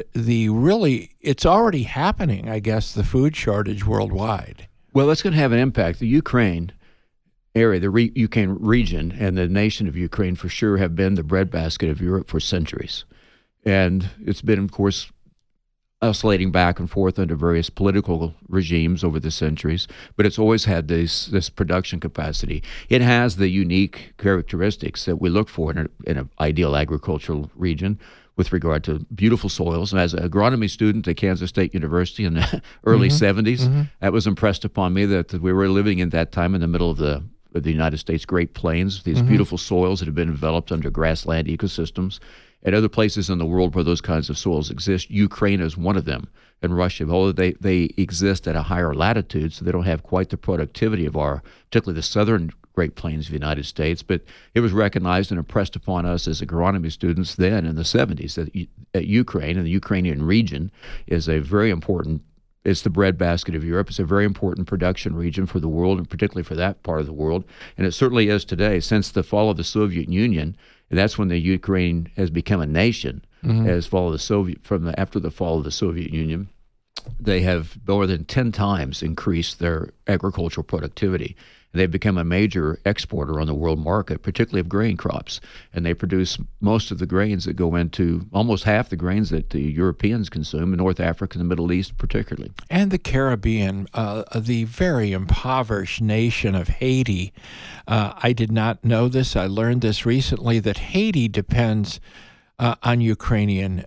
Speaker 1: it's already happening, I guess, the food shortage worldwide.
Speaker 9: Well, that's going to have an impact. The Ukraine area, the Ukraine region, and the nation of Ukraine for sure have been the breadbasket of Europe for centuries. And it's been, of course, oscillating back and forth under various political regimes over the centuries, but it's always had this production capacity. It has the unique characteristics that we look for in an ideal agricultural region, with regard to beautiful soils. And as an agronomy student at Kansas State University in the early 70s, that was impressed upon me that we were living in that time in the middle of the United States Great Plains, these beautiful soils that have been developed under grassland ecosystems. And other places in the world where those kinds of soils exist, Ukraine is one of them, and Russia, although they exist at a higher latitude, so they don't have quite the productivity of particularly the southern Great Plains of the United States, but it was recognized and impressed upon us as agronomy students then in the 70s that Ukraine and the Ukrainian region is a very important, it's the breadbasket of Europe. It's a very important production region for the world, and particularly for that part of the world. And it certainly is today. Since the fall of the Soviet Union, and that's when the Ukraine has become a nation, after the fall of the Soviet Union, they have more than 10 times increased their agricultural productivity. They've become a major exporter on the world market, particularly of grain crops. And they produce most of the grains that go into, almost half the grains that the Europeans consume, in North Africa and the Middle East particularly.
Speaker 1: And the Caribbean, the very impoverished nation of Haiti. I did not know this. I learned this recently, that Haiti depends on Ukrainian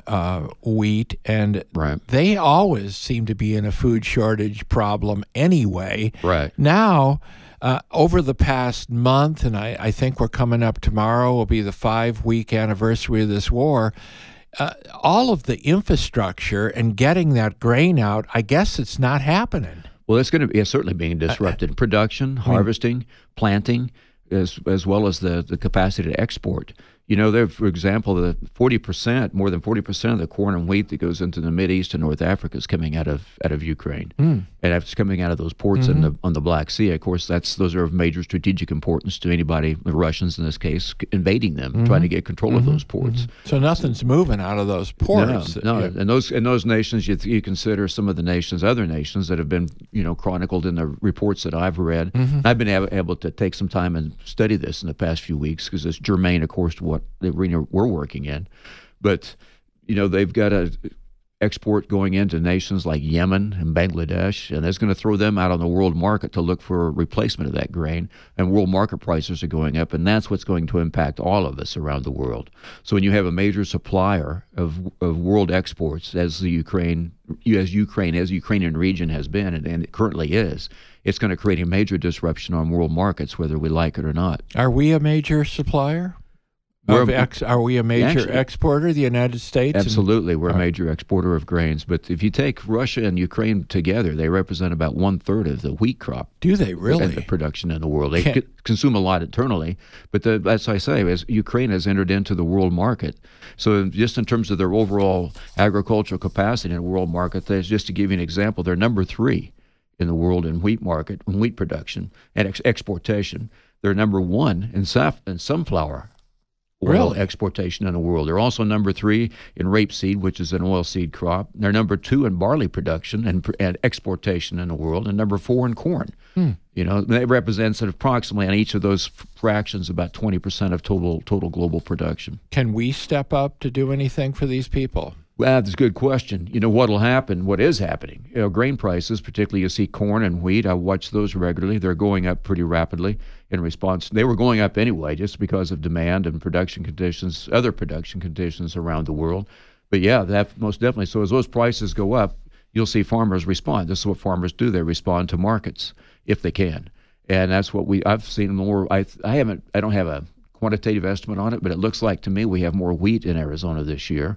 Speaker 1: wheat, and they always seem to be in a food shortage problem anyway.
Speaker 9: Right.
Speaker 1: Now, over the past month, and I think we're coming up tomorrow, will be the 5-week anniversary of this war, all of the infrastructure and getting that grain out, I guess it's not happening.
Speaker 9: Well, it's going to be certainly being disrupted. Production, harvesting, planting, as well as the capacity to export. There, for example, more than 40% of the corn and wheat that goes into the Mideast and North Africa is coming out of Ukraine, and it's coming out of those ports on the Black Sea. Of course, those are of major strategic importance to anybody, the Russians in this case, invading them, trying to get control of those ports.
Speaker 1: So nothing's moving out of those ports.
Speaker 9: No. And those nations, you consider some of the nations, other nations that have been chronicled in the reports that I've read. I've been able to take some time and study this in the past few weeks because it's germane, of course, to what the arena we're working in. But they've got a export going into nations like Yemen and Bangladesh, and that's going to throw them out on the world market to look for a replacement of that grain, and world market prices are going up, and that's what's going to impact all of us around the world. So when you have a major supplier of world exports, as the Ukrainian region has been, and it currently is, it's going to create a major disruption on world markets, whether we like it or not.
Speaker 1: Are we a major supplier? Are we a major exporter, the United States?
Speaker 9: Absolutely. We're a major exporter of grains. But if you take Russia and Ukraine together, they represent about 1/3 of the wheat crop.
Speaker 1: Do they really?
Speaker 9: The production in the world. They consume a lot internally. But as I say, as Ukraine has entered into the world market. So just in terms of their overall agricultural capacity in the world market, just to give you an example, they're number 3 in the world in wheat market, in wheat production and exportation. They're number 1 in sunflower oil exportation in the world. They're also number 3 in rapeseed, which is an oilseed crop. They're number 2 in barley production and exportation in the world, and number 4 in corn. They represent approximately on each of those fractions about 20% of total global production.
Speaker 1: Can we step up to do anything for these people?
Speaker 9: Well, that's a good question. What will happen, what is happening? Grain prices, particularly you see corn and wheat, I watch those regularly. They're going up pretty rapidly in response. They were going up anyway just because of demand and production conditions, other production conditions around the world. But yeah, that most definitely. So as those prices go up, you'll see farmers respond. This is what farmers do. They respond to markets if they can. And that's what I've seen more. I don't have a quantitative estimate on it, but it looks like to me we have more wheat in Arizona this year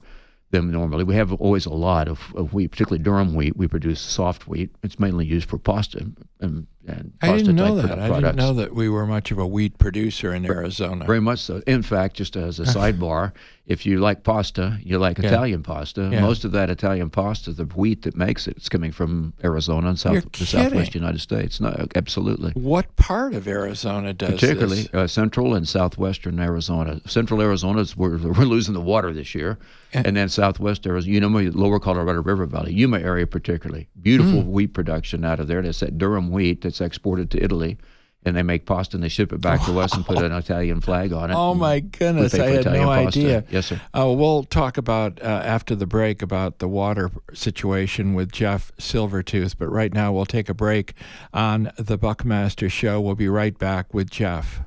Speaker 9: them normally. We have always a lot of wheat, particularly durum wheat. We produce soft wheat. It's mainly used for pasta and
Speaker 1: I didn't know that.
Speaker 9: products.
Speaker 1: I didn't know that we were much of a wheat producer in Arizona.
Speaker 9: Very much so. In fact, just as a sidebar, if you like pasta, you like Italian pasta.
Speaker 1: Yeah.
Speaker 9: Most of that Italian pasta, the wheat that makes it, it's coming from Arizona and the southwest United States. No, absolutely.
Speaker 1: What part of Arizona does
Speaker 9: Particularly
Speaker 1: this?
Speaker 9: Central and southwestern Arizona. Central Arizona is where we're losing the water this year. And then southwest Arizona, lower Colorado River Valley, Yuma area particularly. Beautiful wheat production out of there. That's that durum wheat that's exported to Italy. And they make pasta and they ship it back to us and put an Italian flag on it.
Speaker 1: Oh, my goodness. I had no idea.
Speaker 9: Yes, sir.
Speaker 1: We'll talk about, after the break, about the water situation with Jeff Silvertooth. But right now, we'll take a break on the Buckmaster Show. We'll be right back with Jeff.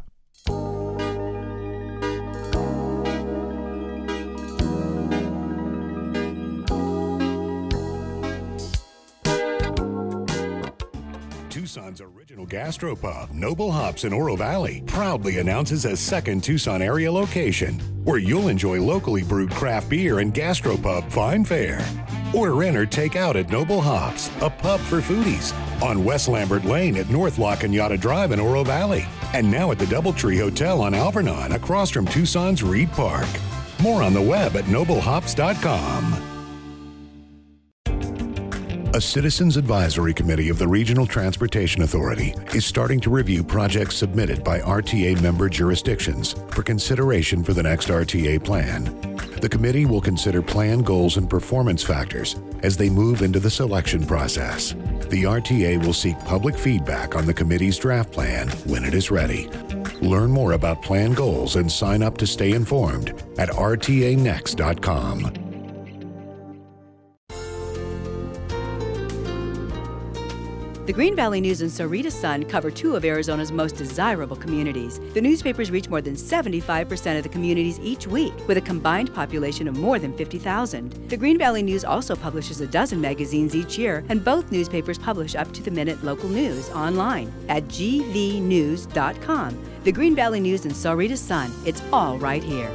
Speaker 4: Tucson's original gastropub, Noble Hops in Oro Valley, proudly announces a second Tucson area location where you'll enjoy locally brewed craft beer and gastropub fine fare. Order in or take out at Noble Hops, a pub for foodies, on West Lambert Lane at North La Cañada Drive in Oro Valley, and now at the Doubletree Hotel on Alvernon across from Tucson's Reed Park. More on the web at noblehops.com. A Citizens Advisory Committee of the Regional Transportation Authority is starting to review projects submitted by RTA member jurisdictions for consideration for the next RTA plan. The committee will consider plan goals and performance factors as they move into the selection process. The RTA will seek public feedback on the committee's draft plan when it is ready. Learn more about plan goals and sign up to stay informed at rtanext.com.
Speaker 10: The Green Valley News and Sahuarita Sun cover two of Arizona's most desirable communities. The newspapers reach more than 75% of the communities each week, with a combined population of more than 50,000. The Green Valley News also publishes a dozen magazines each year, and both newspapers publish up-to-the-minute local news online at gvnews.com. The Green Valley News and Sahuarita Sun, it's all right here.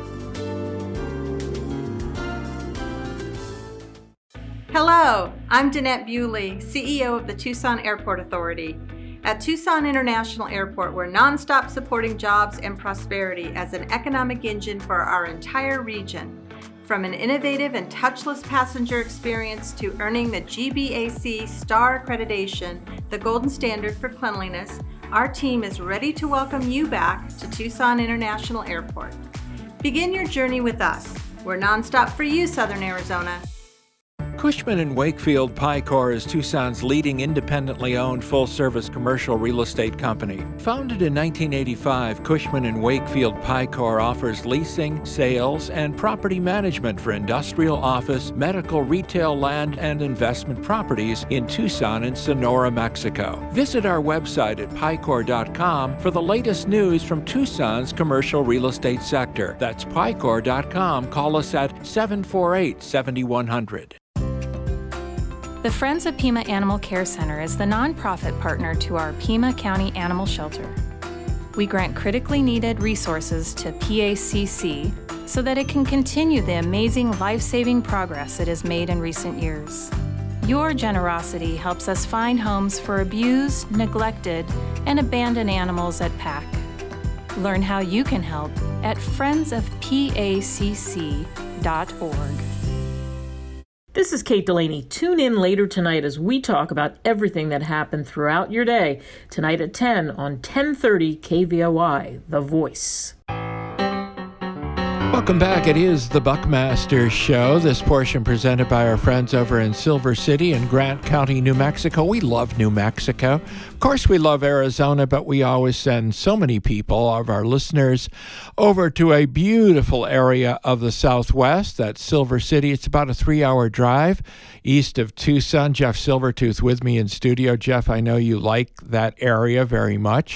Speaker 11: Hello, I'm Danette Bewley, CEO of the Tucson Airport Authority. At Tucson International Airport, we're nonstop supporting jobs and prosperity as an economic engine for our entire region. From an innovative and touchless passenger experience to earning the GBAC Star Accreditation, the golden standard for cleanliness, our team is ready to welcome you back to Tucson International Airport. Begin your journey with us. We're nonstop for you, Southern Arizona.
Speaker 1: Cushman & Wakefield Picor is Tucson's leading independently owned full-service commercial real estate company. Founded in 1985, Cushman & Wakefield Picor offers leasing, sales, and property management for industrial, office, medical, retail, land, and investment properties in Tucson and Sonora, Mexico. Visit our website at picor.com for the latest news from Tucson's commercial real estate sector. That's picor.com. Call us at 748-7100.
Speaker 12: The Friends of Pima Animal Care Center is the nonprofit partner to our Pima County Animal Shelter. We grant critically needed resources to PACC so that it can continue the amazing life-saving progress it has made in recent years. Your generosity helps us find homes for abused, neglected, and abandoned animals at PAC. Learn how you can help at friendsofpacc.org.
Speaker 13: This is Kate Delaney. Tune in later tonight as we talk about everything that happened throughout your day. Tonight at 10 on 1030 KVOI, The Voice.
Speaker 1: Welcome back. It is the Buckmaster Show. This portion presented by our friends over in Silver City and Grant County, New Mexico. We love New Mexico. Of course, we love Arizona, but we always send so many people, of our listeners, over to a beautiful area of the Southwest. That's Silver City. It's about a 3-hour drive east of Tucson. Jeff Silvertooth with me in studio. Jeff, I know you like that area very much.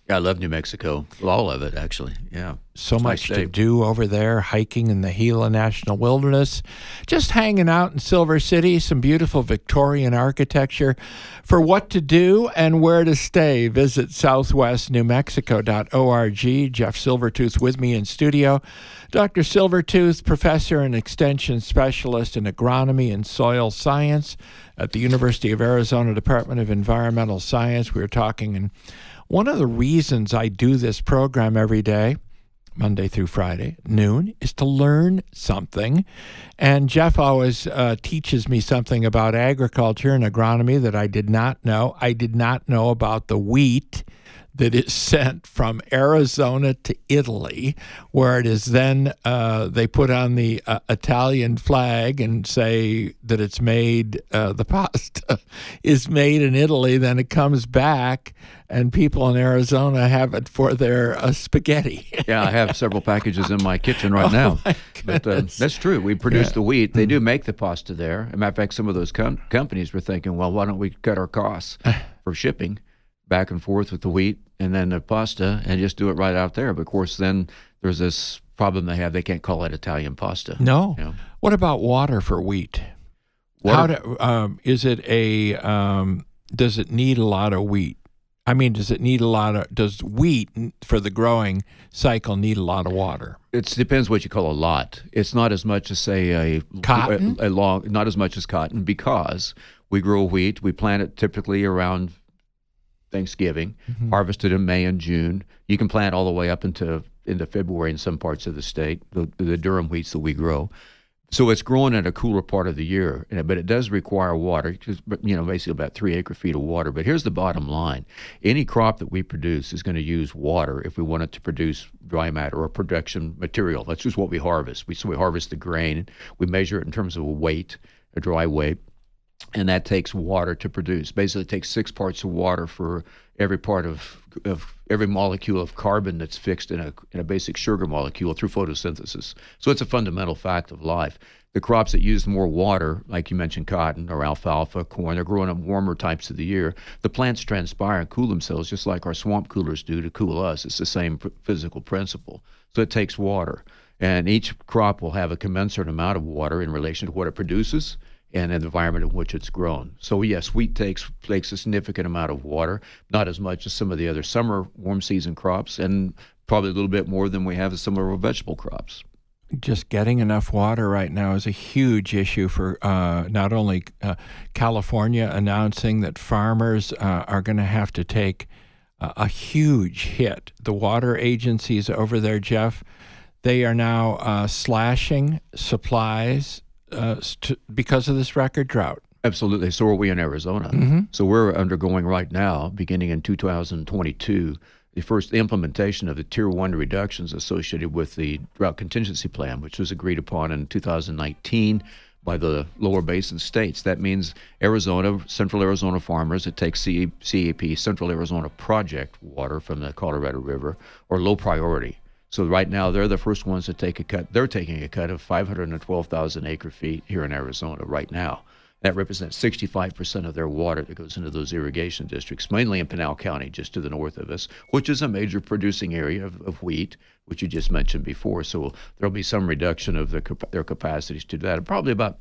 Speaker 9: Yeah, I love New Mexico. All of it, actually. Yeah.
Speaker 1: So
Speaker 9: It's
Speaker 1: much
Speaker 9: nice
Speaker 1: to do over there, hiking in the Gila National Wilderness, just hanging out in Silver City, some beautiful Victorian architecture. For what to do and where to stay, visit southwestnewmexico.org. Jeff Silvertooth with me in studio. Dr. Silvertooth, professor and extension specialist in agronomy and soil science at the University of Arizona Department of Environmental Science. We were talking, and one of the reasons I do this program every day, Monday through Friday, noon, is to learn something. And Jeff always teaches me something about agriculture and agronomy that I did not know. I did not know about the wheat that is sent from Arizona to Italy, where it is then they put on the Italian flag and say that it's made, the pasta is made in Italy. Then it comes back, and people in Arizona have it for their spaghetti.
Speaker 9: Yeah, I have several packages in my kitchen right now. But that's true. We produce the wheat. They do make the pasta there. As a matter of fact, some of those companies were thinking, well, why don't we cut our costs for shipping back and forth with the wheat and then the pasta and just do it right out there? But of course, then there's this problem they have. They can't call it Italian pasta.
Speaker 1: No.
Speaker 9: You know?
Speaker 1: What about water for wheat? Is it does it need a lot of wheat? I mean, does wheat for the growing cycle need a lot of water?
Speaker 9: It depends what you call a lot. It's not as much as, say,
Speaker 1: cotton?
Speaker 9: Not as much as cotton, because we grow wheat. We plant it typically around Thanksgiving, harvested in May and June. You can plant all the way up into February in some parts of the state, the durum wheats that we grow. So it's growing in a cooler part of the year, but it does require water, basically about 3 acre-feet of water. But here's the bottom line. Any crop that we produce is going to use water if we want it to produce dry matter or production material. That's just what we harvest. So we harvest the grain. We measure it in terms of a weight, a dry weight, and that takes water to produce. Basically, it takes 6 parts of water for every part of every molecule of carbon that's fixed in a basic sugar molecule through photosynthesis. So it's a fundamental fact of life. The crops that use more water, like you mentioned, cotton or alfalfa, corn, they're growing in warmer types of the year. The plants transpire and cool themselves just like our swamp coolers do to cool us. It's the same physical principle. So it takes water. And each crop will have a commensurate amount of water in relation to what it produces and the environment in which it's grown. So yes, wheat takes a significant amount of water, not as much as some of the other summer warm season crops, and probably a little bit more than we have as some of our vegetable crops.
Speaker 1: Just getting enough water right now is a huge issue for not only California announcing that farmers are going to have to take a huge hit. The water agencies over there, Jeff, they are now slashing supplies because of this record drought.
Speaker 9: Absolutely. So are we in Arizona. So we're undergoing right now, beginning in 2022, the first implementation of the Tier 1 reductions associated with the Drought Contingency Plan, which was agreed upon in 2019 by the lower basin states. That means Arizona, Central Arizona farmers that take CAP, Central Arizona Project water from the Colorado River, are low priority. So right now, they're the first ones to take a cut. They're taking a cut of 512,000 acre-feet here in Arizona right now. That represents 65% of their water that goes into those irrigation districts, mainly in Pinal County, just to the north of us, which is a major producing area of wheat, which you just mentioned before. So there'll be some reduction of their capacities to that. Probably about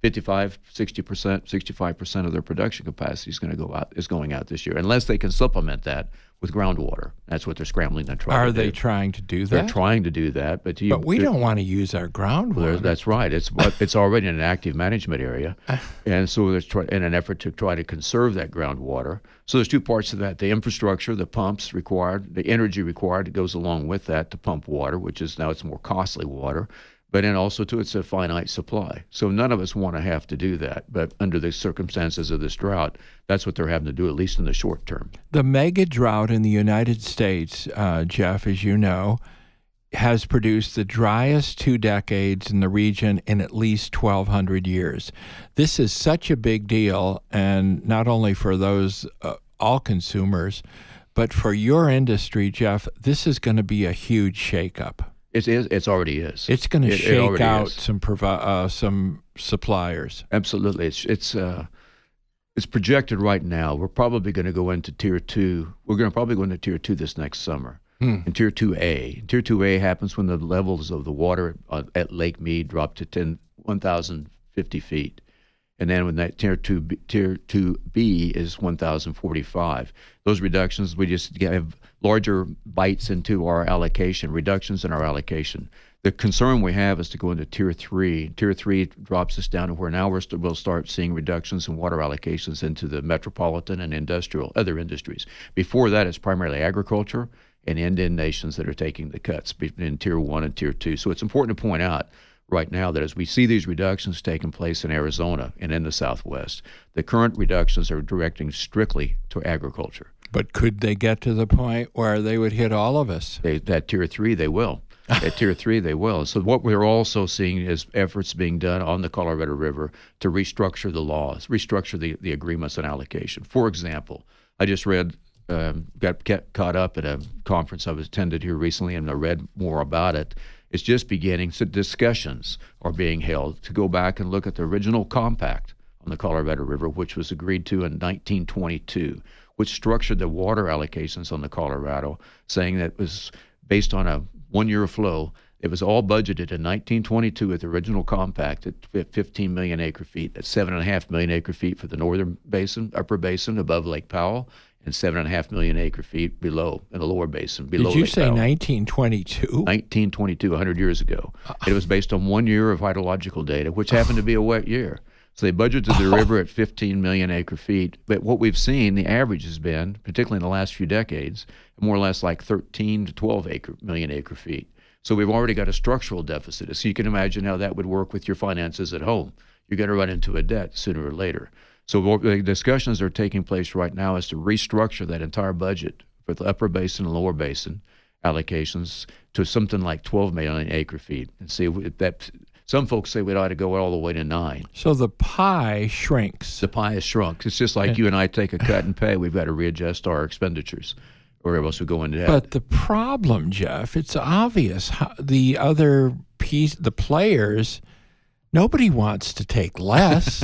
Speaker 9: 65% of their production capacity is going out this year, unless they can supplement that with groundwater. That's what they're scrambling to try to do.
Speaker 1: Are they trying to do that?
Speaker 9: They're trying to do that, but
Speaker 1: we don't want to use our groundwater.
Speaker 9: That's right. It's already in an active management area, and so there's in an effort to try to conserve that groundwater. So there's 2 parts to that: the infrastructure, the pumps required, the energy required that goes along with that to pump water, which is now it's more costly water. But then also, too, it's a finite supply. So none of us want to have to do that. But under the circumstances of this drought, that's what they're having to do, at least in the short term.
Speaker 1: The mega drought in the United States, Jeff, as you know, has produced the driest 2 decades in the region in at least 1,200 years. This is such a big deal, and not only for those all consumers, but for your industry, Jeff, this is going to be a huge shakeup.
Speaker 9: It already is.
Speaker 1: It's going to shake out some suppliers.
Speaker 9: Absolutely. It's It's projected right now. We're probably going to go into Tier 2. We're going to probably go into Tier 2 this next summer. In Tier 2A. Tier 2A happens when the levels of the water at Lake Mead drop to 1,050 feet. And then when that Tier 2B is 1,045. Those reductions, we just have larger bites into our allocation, reductions in our allocation. The concern we have is to go into Tier 3. Tier 3 drops us down to where now we'll start seeing reductions in water allocations into the metropolitan and other industries. Before that, it's primarily agriculture and Indian nations that are taking the cuts in Tier 1 and Tier 2. So it's important to point out right now that as we see these reductions taking place in Arizona and in the Southwest, the current reductions are directing strictly to agriculture.
Speaker 1: But could they get to the point where they would hit all of us?
Speaker 9: That Tier 3, they will. At Tier 3, they will. So what we're also seeing is efforts being done on the Colorado River to restructure the laws, restructure the agreements and allocation. For example, I just read, got caught up at a conference I was attended here recently, and I read more about it. It's just beginning. So discussions are being held to go back and look at the original compact on the Colorado River, which was agreed to in 1922, which structured the water allocations on the Colorado, saying that it was based on a one-year flow. It was all budgeted in 1922 with the original compact at 15 million acre feet. That's 7.5 million acre feet for the northern basin, upper basin above Lake Powell, and 7.5 million acre feet below in the lower basin below Lake Powell.
Speaker 1: Did you say 1922?
Speaker 9: 1922, 100 years ago. It was based on 1 year of hydrological data, which happened to be a wet year. So they budgeted the river at 15 million acre feet. But what we've seen, the average has been, particularly in the last few decades, more or less like 13 to 12 million acre feet. So we've already got a structural deficit. So you can imagine how that would work with your finances at home. You're going to run into a debt sooner or later. So what the discussions are taking place right now is to restructure that entire budget for the upper basin and lower basin allocations to something like 12 million acre feet. And see if that. Some folks say we ought to go all the way to 9.
Speaker 1: So the pie shrinks.
Speaker 9: The pie has shrunk. It's just like you and I take a cut in pay. We've got to readjust our expenditures, or else we go into debt.
Speaker 1: But the problem, Jeff, it's obvious. The other piece, the players, nobody wants to take less.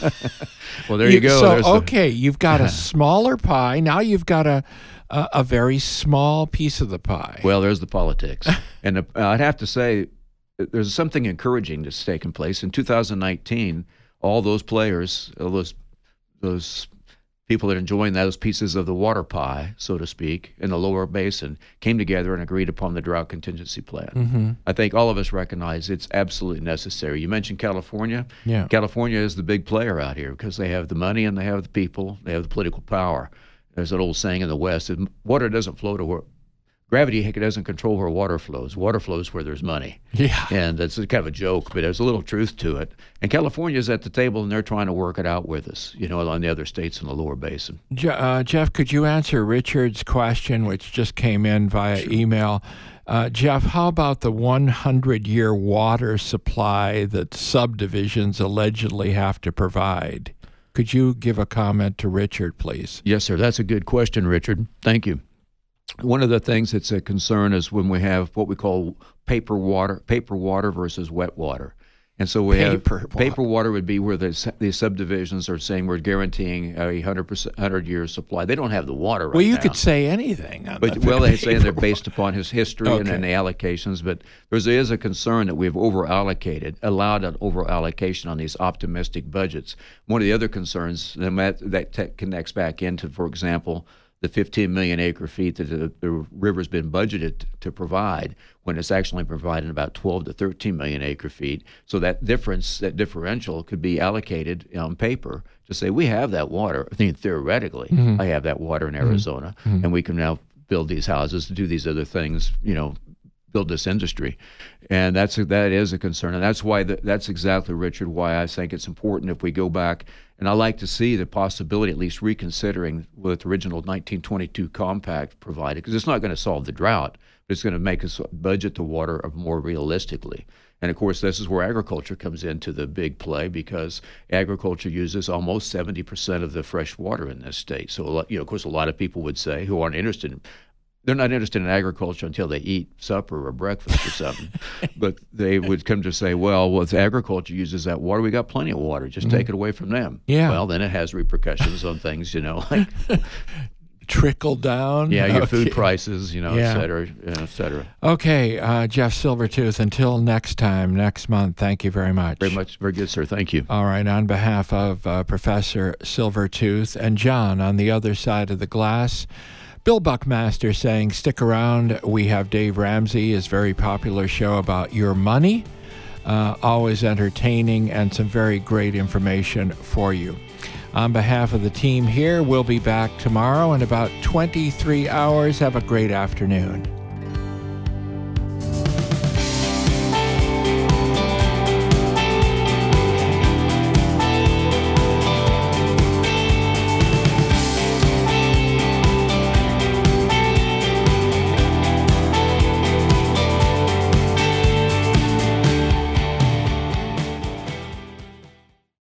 Speaker 9: Well, there you go.
Speaker 1: So, okay, you've got a smaller pie. Now you've got a very small piece of the pie.
Speaker 9: Well, there's the politics. And I'd have to say, there's something encouraging that's taken place. In 2019, all those players, all those people that are enjoying those pieces of the water pie, so to speak, in the lower basin, came together and agreed upon the drought contingency plan.
Speaker 1: Mm-hmm.
Speaker 9: I think all of us recognize it's absolutely necessary. You mentioned California.
Speaker 1: Yeah.
Speaker 9: California is the big player out here because they have the money and they have the people, they have the political power. There's an old saying in the West, water doesn't flow to where gravity doesn't control where water flows. Water flows where there's money.
Speaker 1: Yeah.
Speaker 9: And that's kind of a joke, but there's a little truth to it. And California's at the table, and they're trying to work it out with us, on the other states in the lower basin.
Speaker 1: Jeff, could you answer Richard's question, which just came in via email? Jeff, how about the 100-year water supply that subdivisions allegedly have to provide? Could you give a comment to Richard, please?
Speaker 9: Yes, sir. That's a good question, Richard. Thank you. One of the things that's a concern is when we have what we call paper water versus wet water. And so we have paper water would be where the subdivisions are saying we're guaranteeing a 100-year supply. They don't have the water right now.
Speaker 1: Well, you could say anything.
Speaker 9: They say they're based upon his history and the allocations, but there is a concern that we've allowed an over-allocation on these optimistic budgets. One of the other concerns that connects back into, for example, the 15 million acre feet that the river's been budgeted to provide, when it's actually providing about 12 to 13 million acre feet. So that differential could be allocated on paper to say, we have that water. I think theoretically, I have that water in Arizona, and we can now build these houses, do these other things, build this industry. And that is a concern. And that's why that's exactly, Richard, why I think it's important if we go back. And I like to see the possibility, at least reconsidering what the original 1922 compact provided, because it's not going to solve the drought, but it's going to make us budget the water more realistically. And of course, this is where agriculture comes into the big play, because agriculture uses almost 70% of the fresh water in this state. So, of course, a lot of people would say, who aren't interested in they're not interested in agriculture until they eat supper or breakfast or something. But they would come to say, well, if agriculture uses that water, we got plenty of water. Just take it away from them.
Speaker 1: Yeah.
Speaker 9: Well, then it has repercussions on things, like
Speaker 1: trickle down.
Speaker 9: Yeah, your food prices, et cetera, et cetera.
Speaker 1: Okay, Jeff Silvertooth, until next time, next month, thank you very much.
Speaker 9: Very good, sir. Thank you.
Speaker 1: All right, on behalf of Professor Silvertooth and John on the other side of the glass, Bill Buckmaster saying, stick around. We have Dave Ramsey, his very popular show about your money, always entertaining and some very great information for you. On behalf of the team here, we'll be back tomorrow in about 23 hours. Have a great afternoon.